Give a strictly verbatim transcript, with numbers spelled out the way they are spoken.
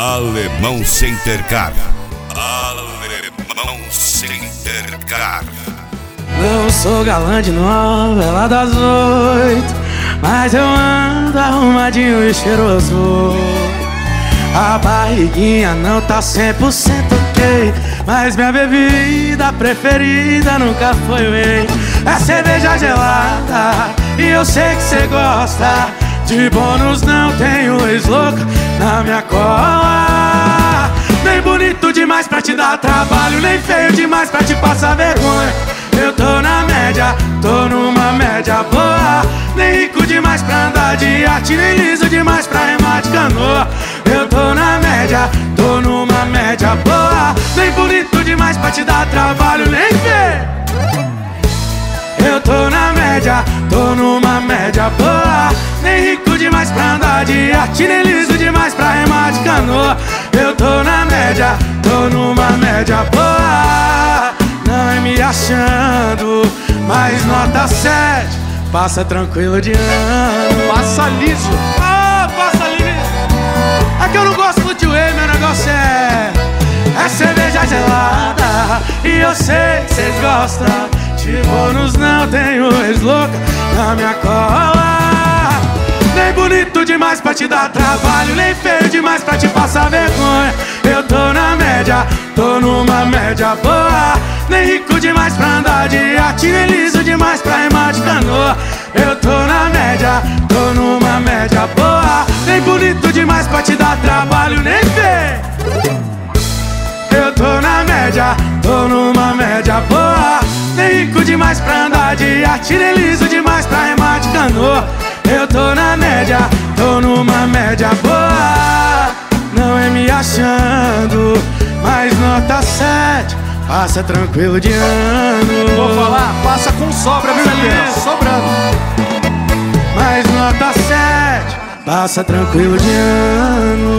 Alemão Centercar. Alemão Centercar. Não sou galã de novela das oito, mas eu ando arrumadinho e cheiroso. A barriguinha não tá cem por cento ok, mas minha bebida preferida nunca foi o whey. É cerveja gelada e eu sei que cê gosta. De bônus não tenho ex-louca na minha cola. Nem bonito demais pra te dar trabalho, nem feio demais pra te passar vergonha. Eu tô na média, tô numa média boa. Nem rico demais pra andar de iate, nem liso demais pra remar de canoa. Eu tô na média, tô numa média boa. Nem bonito demais pra te dar trabalho, nem feio. Eu tô na média, tô numa média boa. Nem rico demais pra andar de iate, nem liso demais pra remar de canoa. Eu tô na média, tô numa média boa. Não é me achando, mas nota sete. Passa tranquilo de ano. Passa liso. Ah, passa liso. É que eu não gosto muito de whey, meu negócio é É cerveja gelada e eu sei que cês gostam. De bônus não tenho ex-louca na minha cola. Nem bonito demais pra te dar trabalho, nem feio demais pra te passar vergonha. Eu tô na média, tô numa média boa. Nem rico demais pra andar de iate, nem liso demais pra remar de canoa. Eu tô na média, tô numa média boa. Nem bonito demais pra te dar trabalho, nem feio. Eu tô na média, tô numa média boa. Nem rico demais pra andar de iate, nem liso demais pra remar de canoa. Eu tô na média, tô numa média boa. Não é me achando, mas nota sete. Passa tranquilo de ano. Vou falar, passa com sobra, viu, Juliano? Sobrando. Mas nota sete. Passa tranquilo de ano.